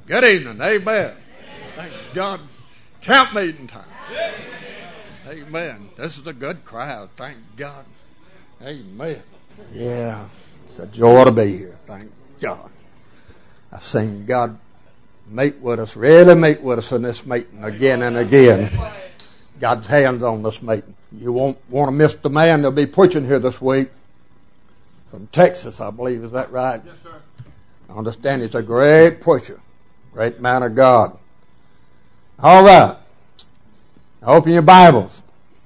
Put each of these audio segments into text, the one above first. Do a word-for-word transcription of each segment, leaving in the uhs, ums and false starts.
Good evening. Amen. Thank God. Camp meeting time. Amen. This is a good crowd. Thank God. Amen. Yeah. It's a joy to be here. Thank God. I've seen God meet with us, really meet with us in this meeting again and again. God's hands on this meeting. You won't want to miss the man that'll be preaching here this week. From Texas, I believe. Is that right? Yes, sir. I understand he's a great preacher. Great man of God. All right. Open your Bibles.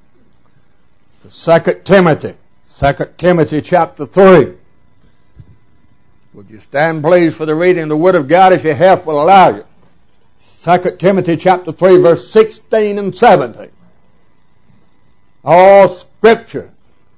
Second Timothy. Second Timothy chapter three. Would you stand please for the reading of the Word of God if your health will allow you. Second Timothy chapter three verse sixteen and seventeen. All Scripture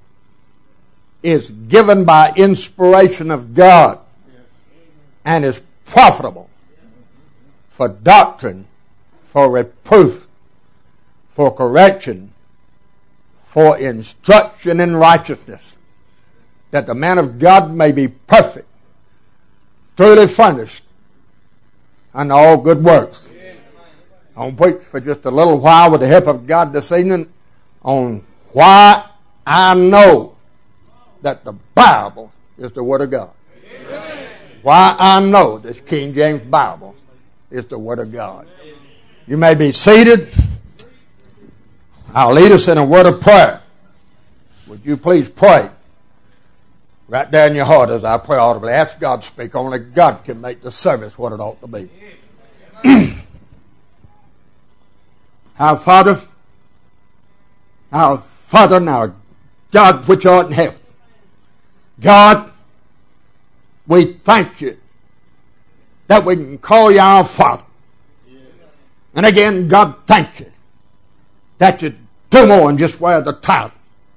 is given by inspiration of God and is profitable for doctrine, for reproof, for correction, for instruction in righteousness, that the man of God may be perfect, truly furnished unto all good works. I'm going to preach for just a little while with the help of God this evening on why I know that the Bible is the Word of God. Amen. Why I know this King James Bible is the Word of God. You may be seated. I'll lead us in a word of prayer. Would you please pray right there in your heart as I pray audibly? Ask God to speak. Only God can make the service what it ought to be. Our Father, our Father and our God which art in heaven, God, we thank you that we can call you our Father. And again, God, thank you that you do more than just wear the title.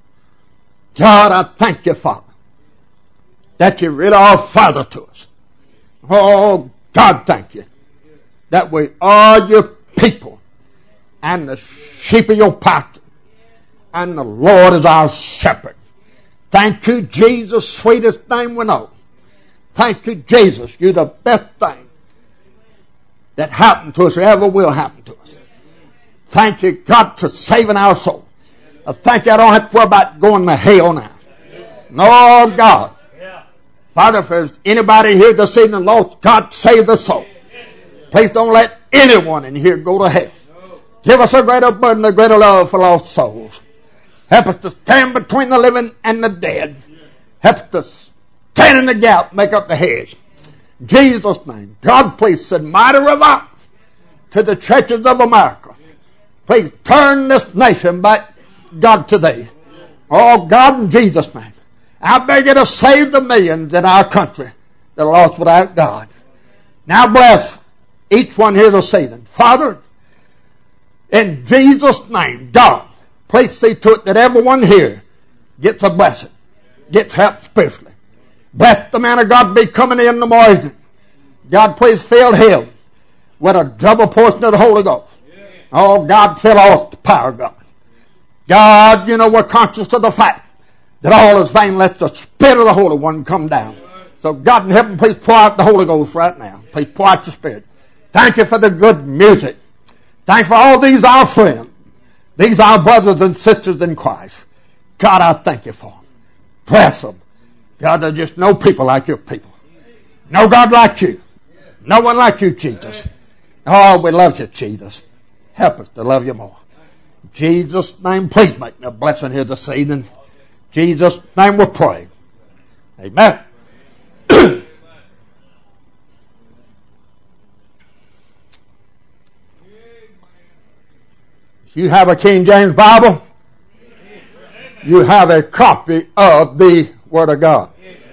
God, I thank you, Father, that you really are Father to us. Oh, God, thank you that we are your people and the sheep of your pasture, and the Lord is our shepherd. Thank you, Jesus, sweetest name we know. Thank you, Jesus. You're the best thing that happened to us or ever will happen to us. Thank you, God, for saving our soul. I thank you I don't have to worry about going to hell now. No, God. Father, if there's anybody here this evening lost, God, save the soul. Please don't let anyone in here go to hell. Give us a greater burden, a greater love for lost souls. Help us to stand between the living and the dead. Help us to stand in the gap, make up the hedge. In Jesus' name. God, please send mighty revival to the churches of America. Please turn this nation back, God, to thee. Oh, God, in Jesus' name. I beg you to save the millions in our country that are lost without God. Now bless each one here this evening. Father, in Jesus' name, God, please see to it that everyone here gets a blessing, gets help spiritually. Bless the man of God be coming in the morning. God, please fill him with a double portion of the Holy Ghost. Oh, God, fill us the power of God. God, you know, we're conscious of the fact that all is vain. Let the Spirit of the Holy One come down. So, God in heaven, please pour out the Holy Ghost right now. Please pour out your Spirit. Thank you for the good music. Thank you for all these our friends. These are our brothers and sisters in Christ. God, I thank you for them. Bless them. God, there's just no people like your people. No God like you. No one like you, Jesus. Oh, we love you, Jesus. Help us to love you more. In Jesus' name, please make me a blessing here this evening. In Jesus' name we pray. Amen. If you have a King James Bible, you have a copy of the Word of God.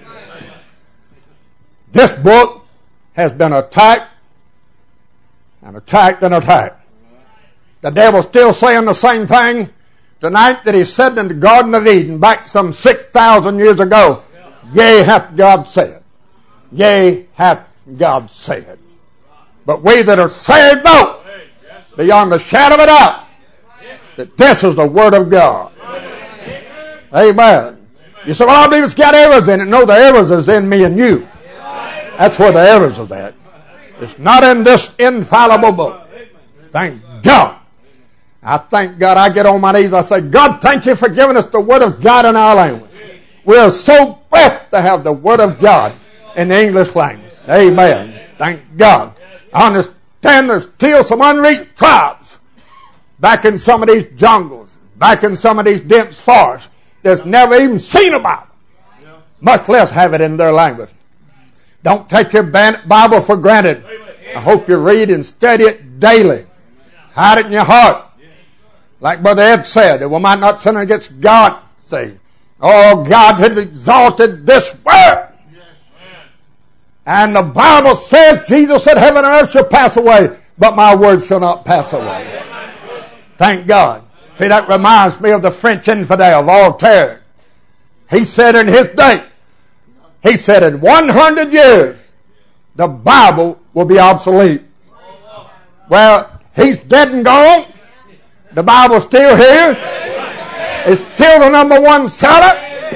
This book has been attacked and attacked and attacked. The devil's still saying the same thing tonight that he said in the Garden of Eden back some six thousand years ago. Yea, hath God said. Yea, hath God said. But we that are saved know beyond the shadow of a doubt that this is the Word of God. Amen. You say, well, I believe it's got errors in it. No, the errors is in me and you. That's where the errors is at. It's not in this infallible book. Thank God. I thank God. I get on my knees. I say, God, thank you for giving us the Word of God in our language. We are so blessed to have the Word of God in the English language. Amen. Thank God. I understand there's still some unreached tribes back in some of these jungles, back in some of these dense forests that's never even seen a Bible, much less have it in their language. Don't take your Bible for granted. I hope you read and study it daily. Hide it in your heart. Like Brother Ed said, we might not sin against God. See, oh, God has exalted this word. And the Bible says, Jesus said, heaven and earth shall pass away, but my word shall not pass away. Thank God. See, that reminds me of the French infidel, Voltaire. He said in his day, he said in one hundred years, the Bible will be obsolete. Well, he's dead and gone. The Bible's still here. It's still the number one seller.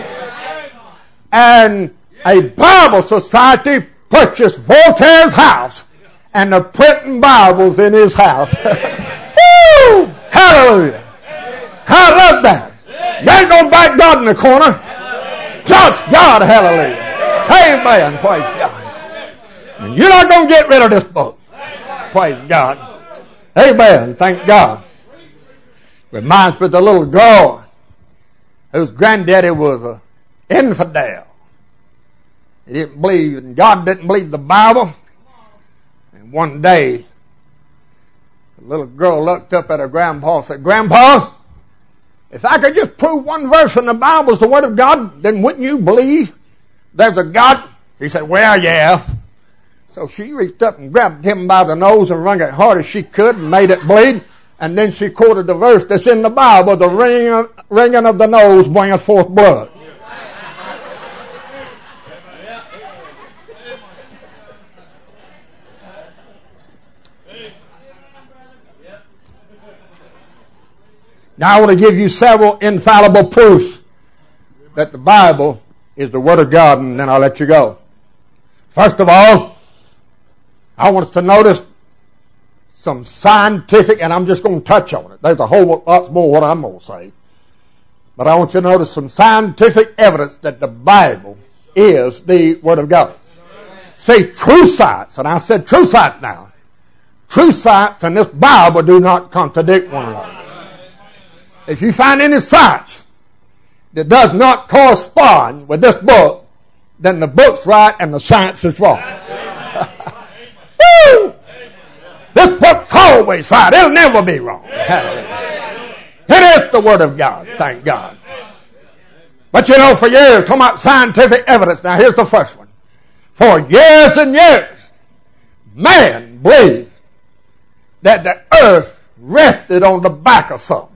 And a Bible society purchased Voltaire's house and the printing Bibles in his house. Woo! Hallelujah. I love that. You ain't going to back God in the corner. God's God. Hallelujah. Amen. Praise God. And you're not going to get rid of this book. Praise God. Amen. Thank God. Reminds me of the little girl whose granddaddy was an infidel. He didn't believe, and God didn't believe the Bible. And one day, the little girl looked up at her grandpa and said, Grandpa, if I could just prove one verse in the Bible is the Word of God, then wouldn't you believe there's a God? He said, well, yeah. So she reached up and grabbed him by the nose and wrung it hard as she could and made it bleed. And then she quoted the verse that's in the Bible, the ringing of, ringing of the nose bringeth forth blood. Now I want to give you several infallible proofs that the Bible is the Word of God, and then I'll let you go. First of all, I want us to notice some scientific, and I'm just going to touch on it. There's a whole lot more what I'm going to say. But I want you to notice some scientific evidence that the Bible is the Word of God. See, true science, and I said true science now, true science and this Bible do not contradict one another. If you find any science that does not correspond with this book, then the book's right and the science is wrong. Woo! This book's always right. It'll never be wrong. It is the Word of God, thank God. But you know, for years, talking about scientific evidence, now here's the first one. For years and years, man believed that the earth rested on the back of something.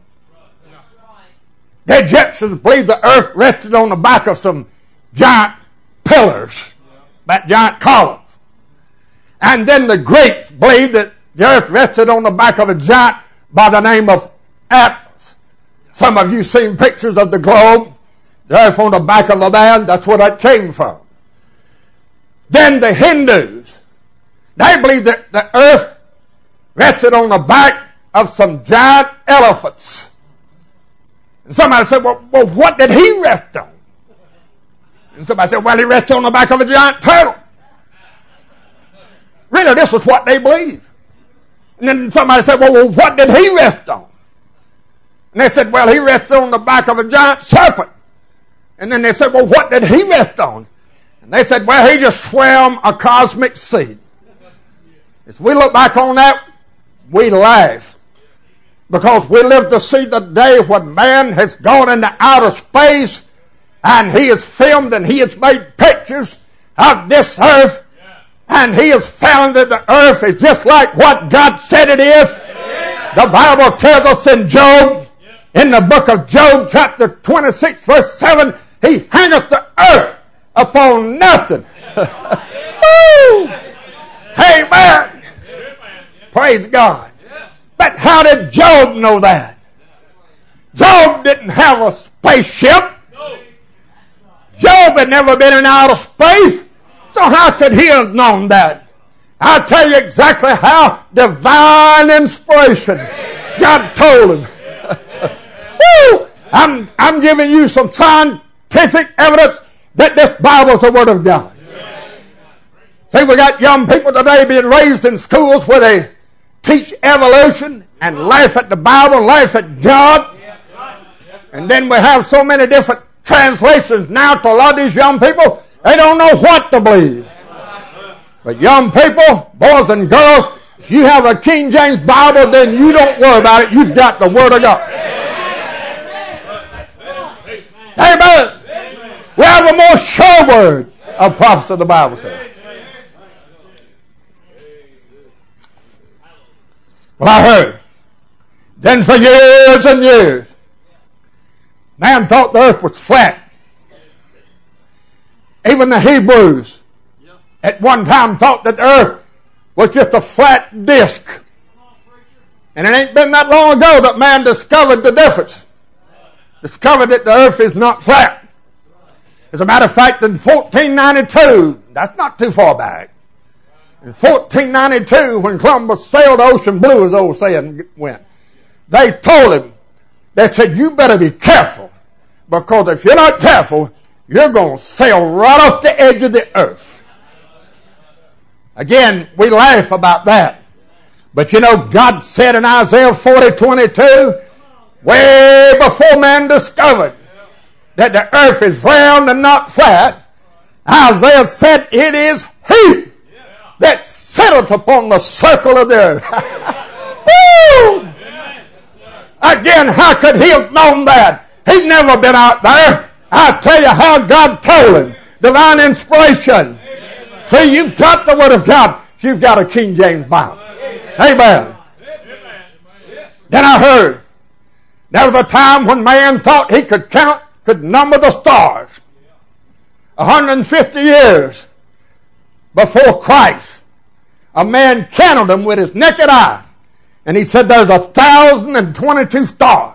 The Egyptians believed the earth rested on the back of some giant pillars, that giant columns. And then the Greeks believed that the earth rested on the back of a giant by the name of Atlas. Some of you seen pictures of the globe. The earth on the back of a man, that's where that came from. Then the Hindus, they believed that the earth rested on the back of some giant elephants. And somebody said, well, well, what did he rest on? And somebody said, well, he rested on the back of a giant turtle. Really, this is what they believe. And then somebody said, well, well, what did he rest on? And they said, well, he rested on the back of a giant serpent. And then they said, well, what did he rest on? And they said, well, he just swam a cosmic sea. As we look back on that, we laugh. Because we live to see the day when man has gone into outer space and he has filmed and he has made pictures of this earth, and he has found that the earth is just like what God said it is. The Bible tells us in Job, in the book of Job, chapter twenty-six, verse seven, he hangeth the earth upon nothing. Woo! Amen. Praise God. But how did Job know that? Job didn't have a spaceship. Job had never been in outer space. So how could he have known that? I'll tell you exactly how divine inspiration God told him. Woo! I'm, I'm giving you some scientific evidence that this Bible is the Word of God. See, we got young people today being raised in schools where they teach evolution and laugh at the Bible and laugh at God. And then we have so many different translations now to a lot of these young people, they don't know what to believe. But young people, boys and girls, if you have a King James Bible, then you don't worry about it. You've got the Word of God. Amen. We have a more sure word of prophecy, the Bible says. Well, I heard. Then for years and years, man thought the earth was flat. Even the Hebrews at one time thought that the earth was just a flat disc. And it ain't been that long ago that man discovered the difference. Discovered that the earth is not flat. As a matter of fact, in fourteen ninety-two, that's not too far back. In fourteen ninety-two, when Columbus sailed the ocean blue, as the old saying went, they told him, they said, you better be careful, because if you're not careful, you're going to sail right off the edge of the earth. Again, we laugh about that. But you know, God said in Isaiah forty twenty-two, way before man discovered that the earth is round and not flat, Isaiah said, it is He that sitteth upon the circle of the earth. Woo! Again, how could he have known that? He'd never been out there. I'll tell you how God told him. Divine inspiration. See, you've got the Word of God. You've got a King James Bible. Amen. Then I heard there was a time when man thought he could count, could number the stars. one hundred fifty years before Christ, a man counted them with his naked eye. And he said there's a thousand and twenty-two stars.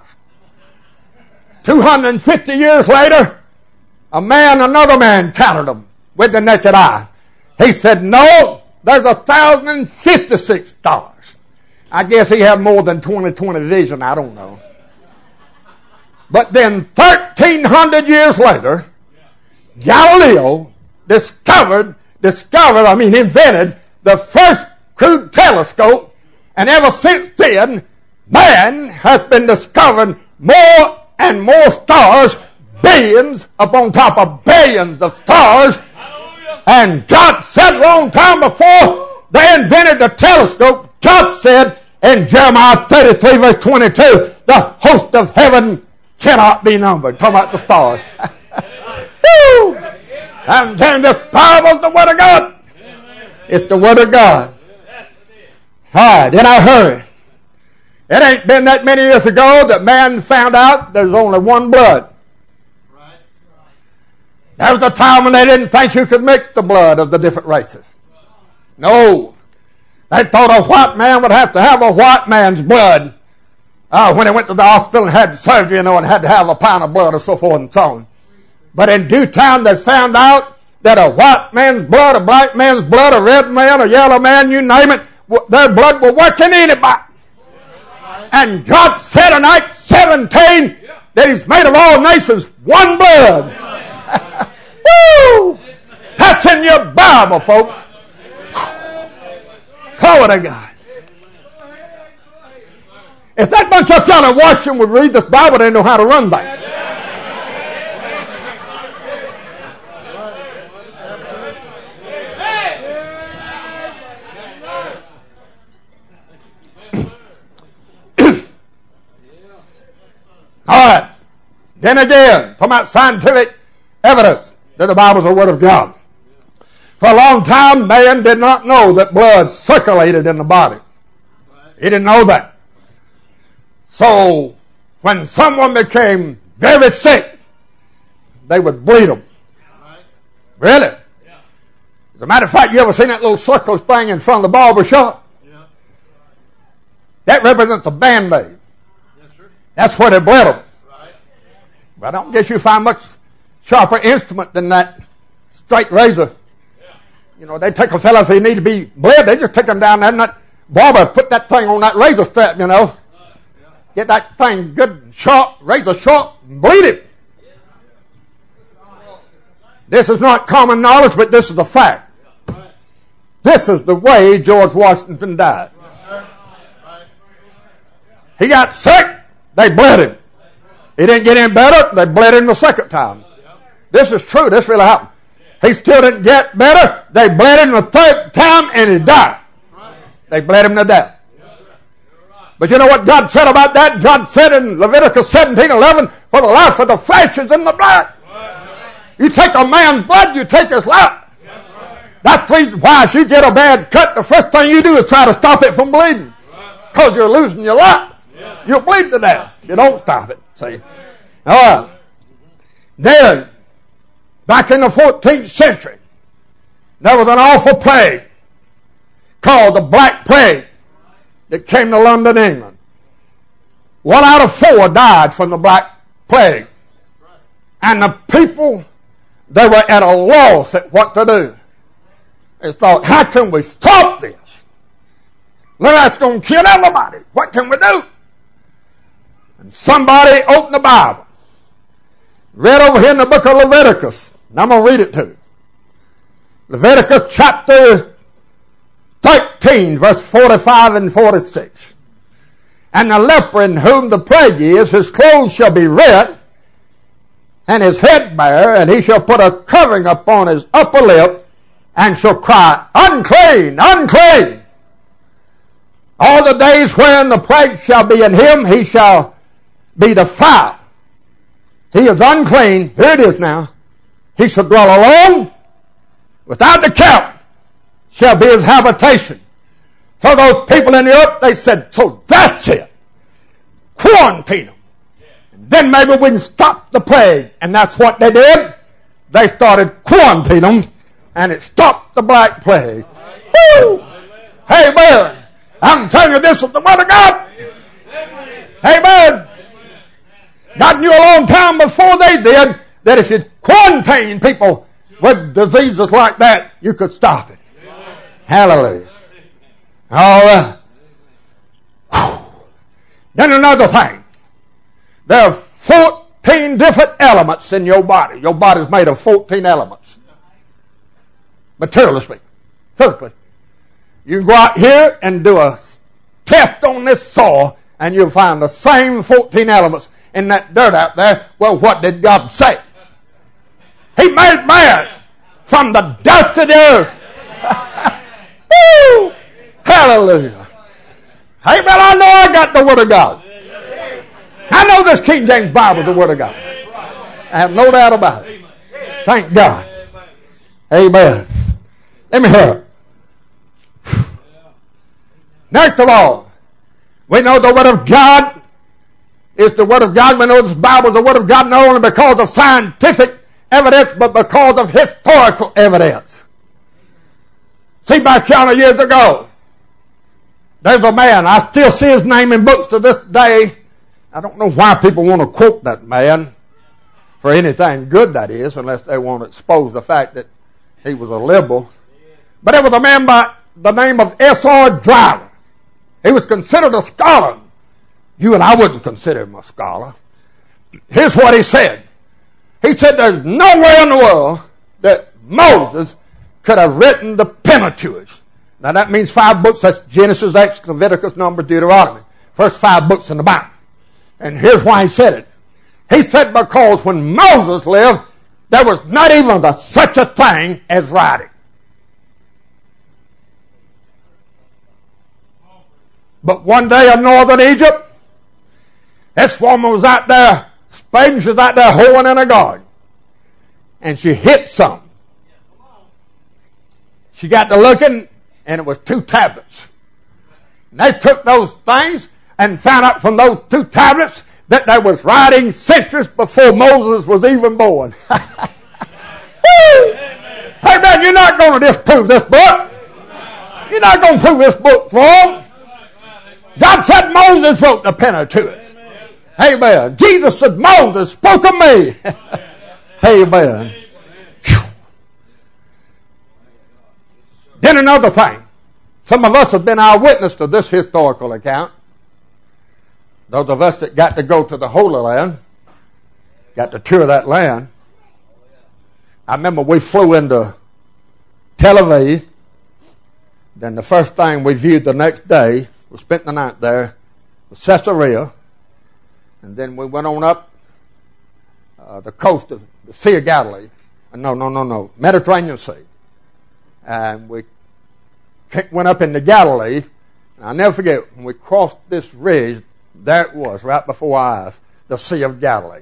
two hundred fifty years later, a man, another man counted them with the naked eye. He said, no, there's a thousand and fifty-six stars. I guess he had more than twenty twenty vision, I don't know. But then thirteen hundred years later, Galileo discovered, discovered, I mean invented, the first crude telescope. And ever since then, man has been discovering more and more stars, billions upon top of billions of stars. And God said a long time before they invented the telescope, God said in Jeremiah thirty-three verse twenty-two, the host of heaven cannot be numbered. Talking about the stars. Woo! I'm telling you, this Bible's the Word of God. It's the Word of God. All right, then I heard. It ain't been that many years ago that man found out there's only one blood. Right. There was a time when they didn't think you could mix the blood of the different races. No. They thought a white man would have to have a white man's blood. Uh, when he went to the hospital and had surgery, you know, and had to have a pound of blood or so forth and so on. But in due time they found out that a white man's blood, a black man's blood, a red man, a yellow man, you name it, their blood will work in anybody. And God said in Acts seventeen that He's made of all nations one blood. Woo! That's in your Bible, folks. Glory to God. If that bunch up down in Washington would read this Bible, they know how to run things. All right. Then again, talking about scientific evidence that the Bible is the Word of God. For a long time, man did not know that blood circulated in the body. He didn't know that. So, when someone became very sick, they would bleed them. Really? As a matter of fact, you ever seen that little circle thing in front of the barber shop? That represents a Band-Aid. That's where they bled them. Right. But I don't guess you find much sharper instrument than that straight razor. Yeah. You know, they take a fellow if he need to be bled, they just take him down there and that barber put that thing on that razor strap, you know. Get that thing good, sharp, razor sharp, and bleed it. This is not common knowledge, but this is a fact. This is the way George Washington died. He got sick, they bled him. He didn't get any better, they bled him the second time. This is true, this really happened. He still didn't get better, they bled him the third time and he died. They bled him to death. But you know what God said about that? God said in Leviticus seventeen eleven, for the life of the flesh is in the blood. You take a man's blood, you take his life. That's the reason why if you get a bad cut, the first thing you do is try to stop it from bleeding. Because you're losing your life. You'll bleed to death. You don't stop it. See? All right. Then, back in the fourteenth century, there was an awful plague called the Black Plague that came to London, England. One out of four died from the Black Plague. And the people, they were at a loss at what to do. They thought, how can we stop this? Look, that's going to kill everybody. What can we do? And somebody opened the Bible. Read over here in the book of Leviticus. And I'm going to read it to you. Leviticus chapter thirteen, verse forty-five and forty-six. And the leper in whom the plague is, his clothes shall be red, and his head bare, and he shall put a covering upon his upper lip, and shall cry, unclean, unclean. All the days wherein the plague shall be in him, he shall be defiled. He is unclean. Here it is now. He shall dwell alone, without the camp shall be his habitation. So those people in the earth, they said, so that's it. Quarantine them. And then maybe we can stop the plague. And that's what they did. They started quarantining them, and it stopped the Black Plague. Woo! Amen. I'm telling you, this is the word of God. Amen. God knew a long time before they did that if you quarantine people with diseases like that, you could stop it. Hallelujah. All right. Whew. Then another thing. There are fourteen different elements in your body. Your body's made of fourteen elements. Materially speaking. Physically. You can go out here and do a test on this soil and you'll find the same fourteen elements in that dirt out there. Well, what did God say? He made man from the dust of the earth. Woo! Hallelujah. Amen. I know I got the Word of God. I know this King James Bible is the Word of God. I have no doubt about it. Thank God. Amen. Let me hear it. Next of all, we know the Word of God is the Word of God. We know this Bible is the Word of God not only because of scientific evidence, but because of historical evidence. See, back yonder years ago, there's a man, I still see his name in books to this day. I don't know why people want to quote that man for anything good, that is, unless they want to expose the fact that he was a liberal. But there was a man by the name of S R Driver. He was considered a scholar. You and I wouldn't consider him a scholar. Here's what he said. He said there's nowhere in the world that Moses could have written the Pentateuch. Now that means five books. That's Genesis, Exodus, Leviticus, Numbers, Deuteronomy. First five books in the Bible. And here's why he said it. He said because when Moses lived, there was not even a, such a thing as writing. But one day in northern Egypt, this woman was out there, Spain, she was out there hoeing in a garden. And she hit something. She got to looking, and it was two tablets. And they took those things and found out from those two tablets that they was writing centuries before Moses was even born. Hey man, you're not going to disprove this book. You're not going to prove this book wrong. God said Moses wrote the Pentateuch. Amen. Jesus said Moses spoke of me. Amen. Then another thing. Some of us have been eyewitness to this historical account. Those of us that got to go to the Holy Land, got to tour that land. I remember we flew into Tel Aviv. Then the first thing we viewed the next day, we spent the night there, was Caesarea. And then we went on up uh, the coast of the Sea of Galilee. No, no, no, no. Mediterranean Sea. And we went up into Galilee. And I'll never forget, when we crossed this ridge, there it was, right before our eyes, the Sea of Galilee.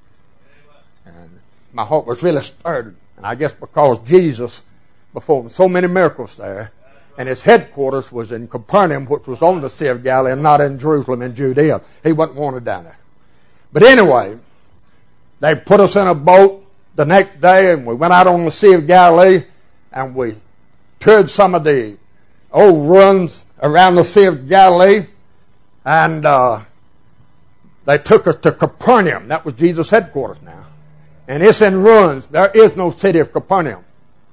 And my heart was really stirred. And I guess because Jesus performed so many miracles there, and his headquarters was in Capernaum, which was on the Sea of Galilee, and not in Jerusalem in Judea. He wasn't wanted down there. But anyway, they put us in a boat the next day, and we went out on the Sea of Galilee, and we toured some of the old ruins around the Sea of Galilee, and uh, they took us to Capernaum. That was Jesus' headquarters now. And it's in ruins. There is no city of Capernaum.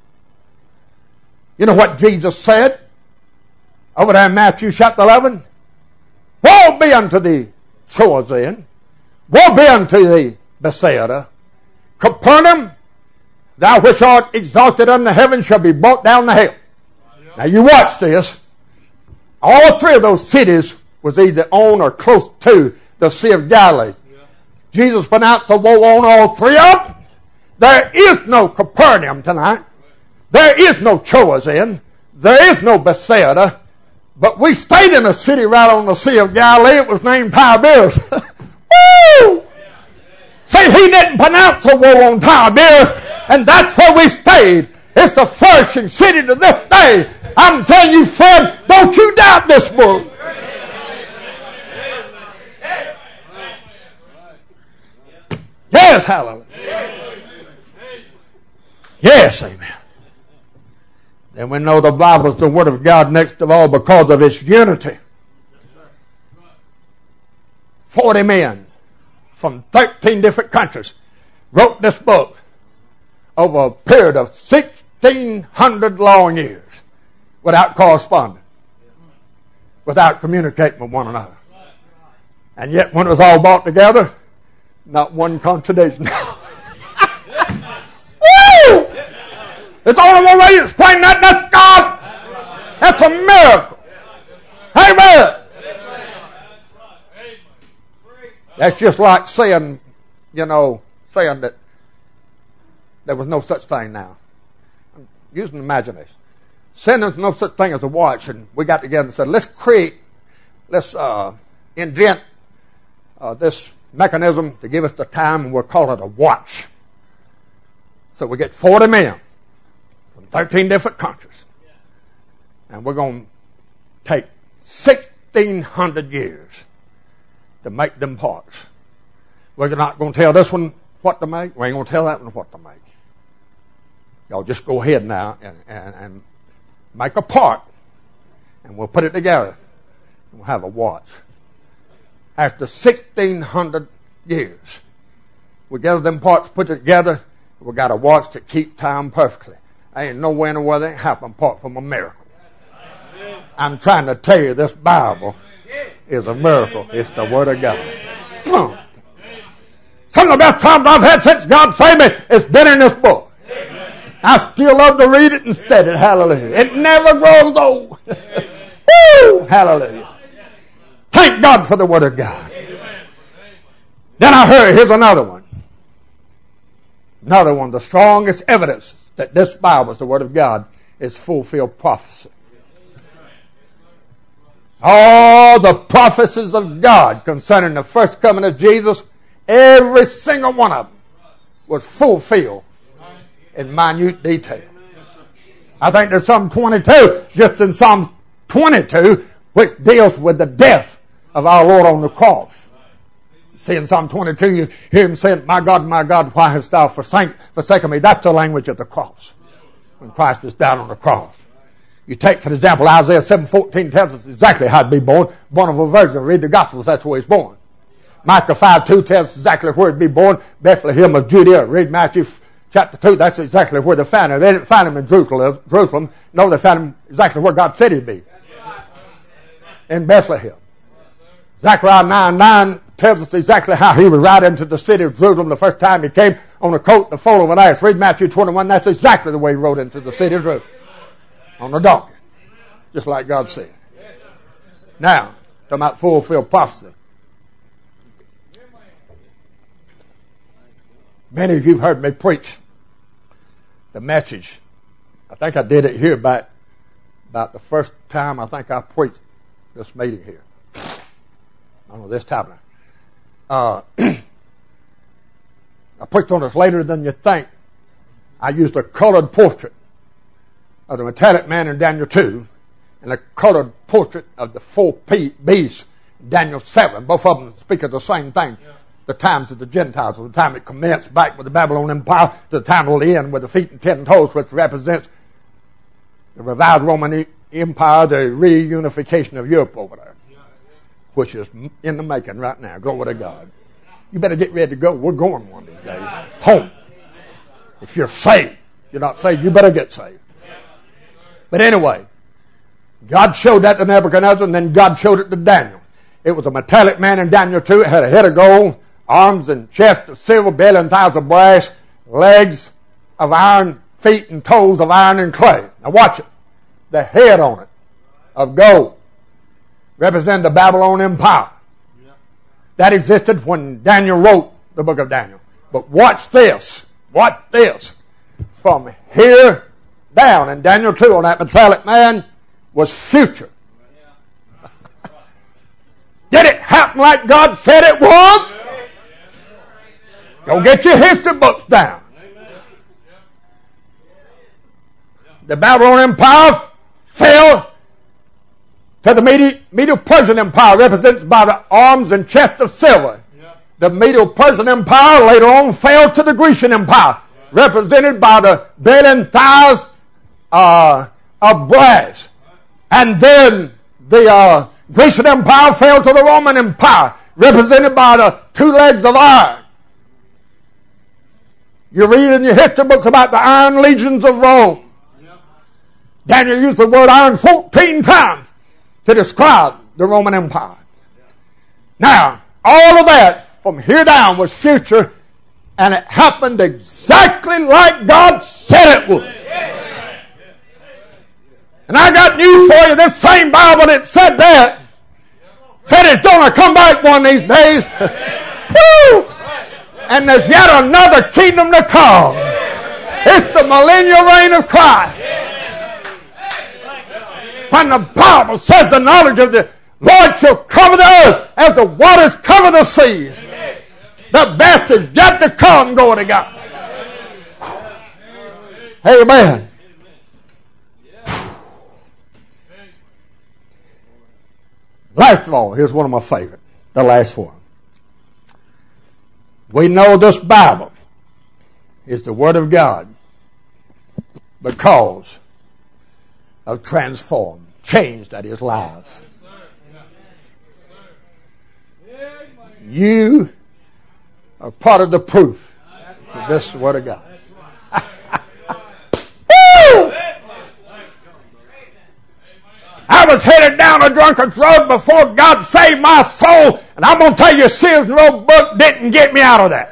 You know what Jesus said over there in Matthew chapter eleven? Woe be unto thee, Chorazin. Woe be unto thee, Bethsaida. Capernaum, thou which art exalted unto heaven, shall be brought down to hell. Now you watch this. All three of those cities was either on or close to the Sea of Galilee. Jesus pronounced a woe on all three of them. There is no Capernaum tonight. There is no Chorazin. There is no Bethsaida. But we stayed in a city right on the Sea of Galilee. It was named Tiberias. Woo! See, he didn't pronounce a woe on Tiberias, and that's where we stayed. It's the flourishing city to this day. I'm telling you, friend, don't you doubt this book. Yes, hallelujah. Yes, amen. Then we know the Bible is the Word of God next of all because of its unity. Forty men from thirteen different countries wrote this book over a period of sixteen hundred long years without corresponding, without communicating with one another. And yet when it was all brought together, not one contradiction. Woo! It's only one way to explain that. That's God. That's a miracle. Amen. That's just like saying, you know, saying that there was no such thing now. I'm using imagination. Saying there's no such thing as a watch, and we got together and said, let's create, let's uh, invent uh, this mechanism to give us the time, and we'll call it a watch. So we get forty men from thirteen different countries, and we're going to take sixteen hundred years to make them parts. We're not going to tell this one what to make. We ain't going to tell that one what to make. Y'all just go ahead now and, and, and make a part, and we'll put it together, and we'll have a watch. After sixteen hundred years, we gather them parts, put it together, we got a watch that keeps time perfectly. Ain't nowhere in the world that ain't happened apart from a miracle. I'm trying to tell you, this Bible is a miracle. It's the Word of God. Oh. Some of the best times I've had since God saved me, it's been in this book. I still love to read it and study it. Hallelujah. It never grows old. Woo! Hallelujah. Thank God for the Word of God. Then I heard, here's another one. Another one, the strongest evidence that this Bible is the Word of God is fulfilled prophecy. All the prophecies of God concerning the first coming of Jesus, every single one of them was fulfilled in minute detail. I think there's Psalm twenty-two, just in Psalm twenty-two, which deals with the death of our Lord on the cross. See, in Psalm twenty-two, you hear him saying, my God, my God, why hast thou forsaken, forsaken me? That's the language of the cross. When Christ is down on the cross. You take, for example, Isaiah seven fourteen tells us exactly how to be born. Born of a virgin. Read the Gospels, that's where he's born. Micah five two tells us exactly where he'd be born. Bethlehem of Judea. Read Matthew chapter two, that's exactly where they found him. They didn't find him in Jerusalem. Jerusalem. No, they found him exactly where God said he'd be. In Bethlehem. Zechariah nine nine tells us exactly how he was right into the city of Jerusalem the first time he came on a coat, the foal of an ass. Read Matthew twenty-one. That's exactly the way he rode into the city of Jerusalem. On a donkey. Just like God said. Now, talking about fulfilled prophecy. Many of you have heard me preach the message. I think I did it here about, about the first time I think I preached this meeting here. I don't know, this time now. Uh, I preached on this later than you think. I used a colored portrait of the metallic man in Daniel two and a colored portrait of the four beasts in Daniel seven. Both of them speak of the same thing. Yeah. The times of the Gentiles, the time it commenced back with the Babylon Empire, to the time it'll end with the feet and ten toes, which represents the revived Roman Empire, the reunification of Europe over there, which is in the making right now. Glory to God. You better get ready to go. We're going one of these days. Home. If you're saved. If you're not saved, you better get saved. But anyway, God showed that to Nebuchadnezzar, and then God showed it to Daniel. It was a metallic man in Daniel two. It had a head of gold, arms and chest of silver, belly and thighs of brass, legs of iron, feet and toes of iron and clay. Now watch it. The head on it of gold represented the Babylon Empire. That existed when Daniel wrote the book of Daniel. But watch this. Watch this. From here down in Daniel two on that metallic man was future. Did it happen like God said it would? Go get your history books down. The Babylon Empire fell to the Medo-Persian Empire, represented by the arms and chest of silver. The Medo-Persian Empire later on fell to the Grecian Empire, represented by the belly and thighs uh, of brass. And then the uh, Grecian Empire fell to the Roman Empire, represented by the two legs of iron. You read in your history books about the iron legions of Rome. Daniel used the word iron fourteen times to describe the Roman Empire. Now, all of that from here down was future, and it happened exactly like God said it would. And I got news for you. This same Bible that said that said it's going to come back one of these days. Woo! And there's yet another kingdom to come. It's the millennial reign of Christ. When the Bible says the knowledge of the Lord shall cover the earth as the waters cover the seas. The best is yet to come, glory to God. Amen. Last of all, here's one of my favorite, the last one. We know this Bible is the Word of God because of transformed, changed that is lives. You are part of the proof that this is the Word of God. Woo! I was headed down a drunkard's road before God saved my soul, and I'm going to tell you, Sears and Roebuck didn't get me out of that.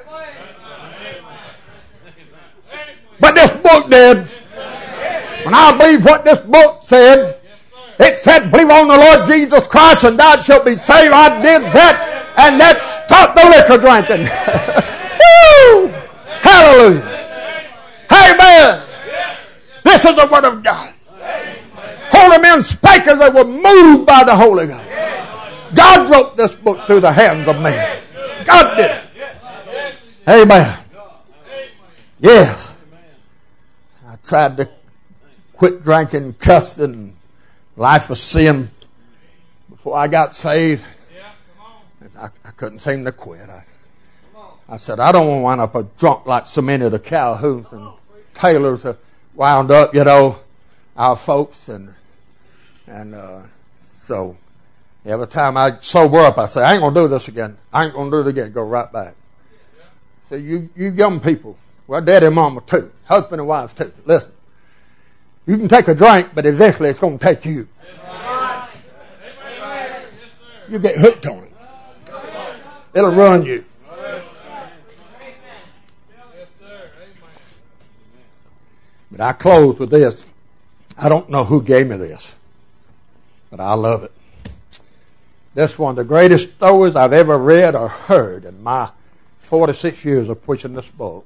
But this book did. When I believe what this book said, it said, believe on the Lord Jesus Christ and thou shalt be saved. I did that, and that stopped the liquor drinking. Woo! Hallelujah. Amen. This is the Word of God. Holy men spake as they were moved by the Holy Ghost. God wrote this book through the hands of men. God did it. Amen. Yes. I tried to quit drinking, cussing, life of sin before I got saved. I, I couldn't seem to quit. I, I said, I don't want to wind up a drunk like so many of the Calhouns and Taylors have wound up, you know, our folks. And and uh, so every time I sober up, I say, I ain't going to do this again. I ain't going to do it again. Go right back. So you, you young people, Well, daddy and mama too. Husband and wives too. Listen. You can take a drink, but eventually it's going to take you. You get hooked on it. It'll ruin you. But I close with this. I don't know who gave me this, but I love it. This is one of the greatest stories I've ever read or heard in my forty-six years of preaching this book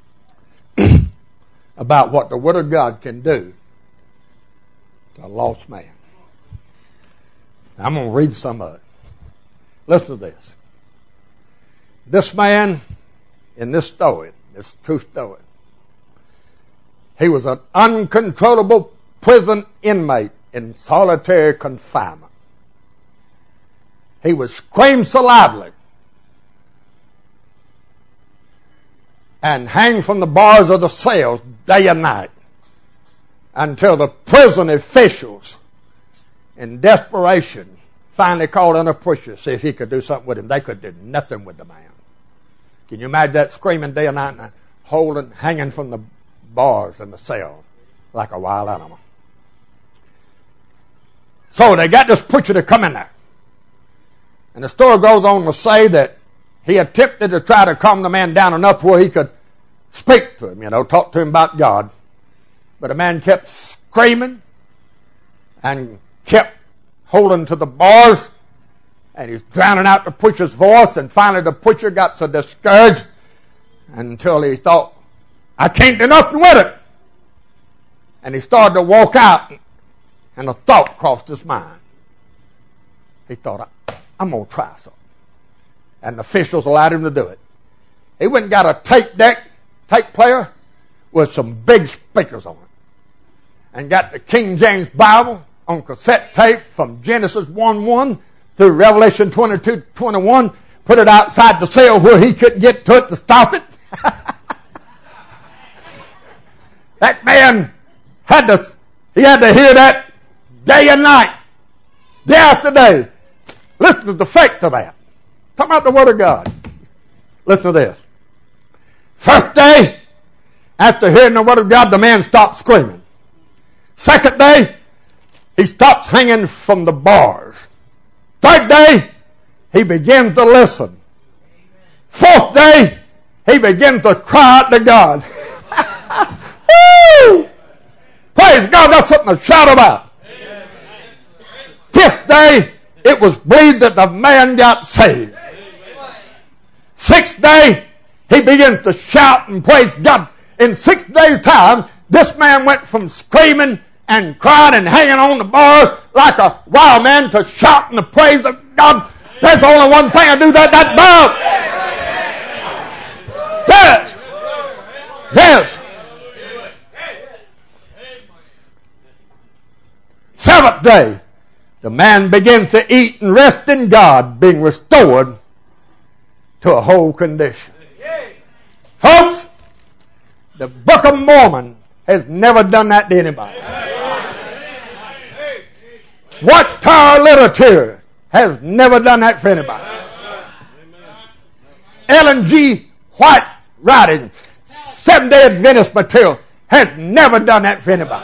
about what the Word of God can do to a lost man. I'm going to read some of it. Listen to this. This man in this story, this true story, he was an uncontrollable prison inmate in solitary confinement. He would scream so loudly and hang from the bars of the cells day and night until the prison officials, in desperation, finally called in a preacher to see if he could do something with him. They could do nothing with the man. Can you imagine that, screaming day and night and holding, hanging from the bars in the cell like a wild animal? So they got this preacher to come in there. And the story goes on to say that he attempted to try to calm the man down enough where he could speak to him, you know, talk to him about God. But the man kept screaming and kept holding to the bars, and he's drowning out the preacher's voice. And finally the preacher got so discouraged until he thought, I can't do nothing with it. And he started to walk out, and a thought crossed his mind. He thought, I'm going to try something. And the officials allowed him to do it. He went and got a tape deck, tape player with some big speakers on it, and got the King James Bible on cassette tape from Genesis one one through Revelation twenty-two twenty-one, put it outside the cell where he couldn't get to it to stop it. That man had to, he had to hear that day and night, day after day. Listen to the fact of that. Talk about the Word of God. Listen to this. First day, after hearing the Word of God, the man stopped screaming. Second day, he stops hanging from the bars. Third day, he begins to listen. Fourth day, he begins to cry out to God. Woo! Praise God, that's something to shout about. Fifth day, it was believed that the man got saved. Sixth day, he begins to shout and praise God. In six days' time, this man went from screaming and crying and hanging on the bars like a wild man to shouting the praise of God. There's only one thing I do that, that bow. Yes. Yes. Seventh day, the man begins to eat and rest in God, being restored to a whole condition. Folks, the Book of Mormon has never done that to anybody. Watchtower literature has never done that for anybody. Ellen G. White's writing, Seventh-day Adventist material, has never done that for anybody.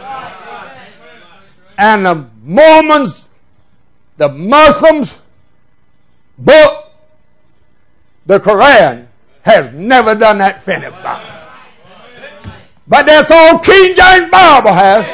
And the Mormons, the Muslims book, the Quran, has never done that for anybody. But this old King James Bible has.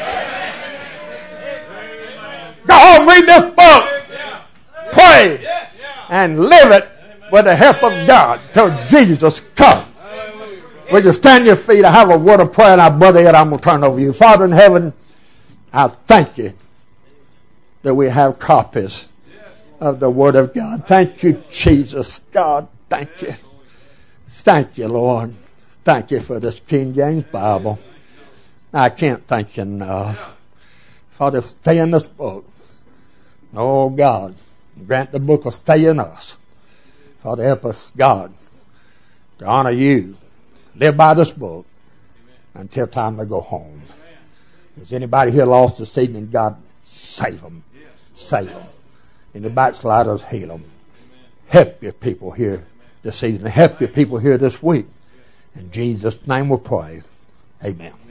Go home, read this book, pray, and live it with the help of God till Jesus comes. Will you stand your feet? I have a word of prayer, and our brother Ed, I'm going to turn over you. Father in heaven, I thank you that we have copies of the Word of God. Thank you, Jesus. God, thank you. Thank you, Lord. Thank you for this King James Bible. I can't thank you enough. Father, stay in this book. Oh, God, grant the book will stay in us. Father, help us, God, to honor you. Live by this book until time to go home. Is anybody here lost this evening? God, save them. Save them. And the backsliders, heal them. Help your people here this evening. Help your people here this week. In Jesus' name we pray. Amen.